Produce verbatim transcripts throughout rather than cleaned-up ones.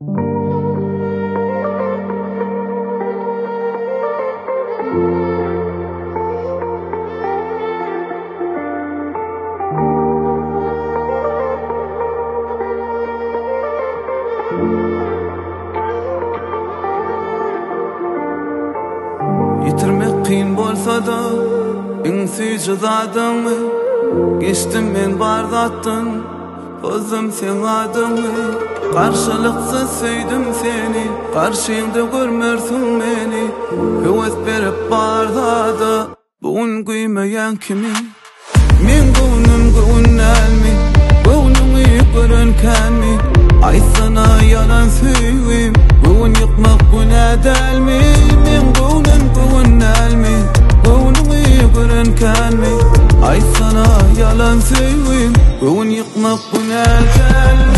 Yitirmek kıyın bolsa da ünsüzü zadımı geçtim men bardattın Özüm sen adımı Karşılıksız söydüm seni Karşında görmürsün beni Hüvez berip bardadı Bugün kıymayan kimi Men gönlüm gönlel mi Gönlümü yıkırın kan mi Ay sana yalan söyleyeyim Bugün yıkmak günedel mi Men gönlüm gönlel mi Gönlümü yıkırın kan mi Ay sana yalan söyleyeyim Bugün yıkmak günedel mi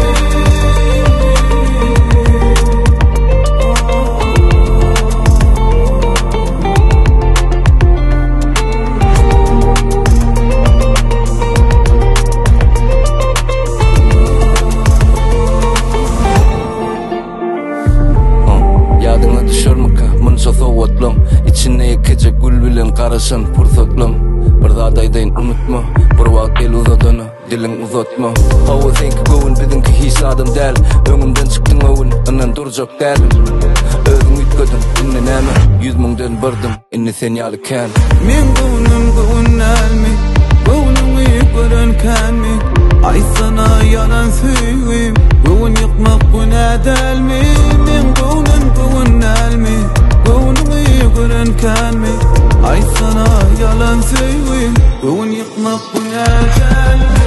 Soğutlum içine yıkacak gül bilen karışın fırsatlam Bir daha daydayn unutma Bir vakt el uzadını dilin uzatma Hava senki gövün bizimki hiç adım del Öngümden çıktın övün anan duracak derdim Özün ütködün inne neme Yüz müngden birdim inne sen yalıken Men gövünüm gövünel mi Gövünümü yıkırın kan mi Ay sana yalan söyleyeyim Gövün yıkmak günedel mi Men gövünüm gövünel mi Gönlümü yıkırın kan mi Ay sana yalan söyleyeyim Bugün yıkmak günedel mi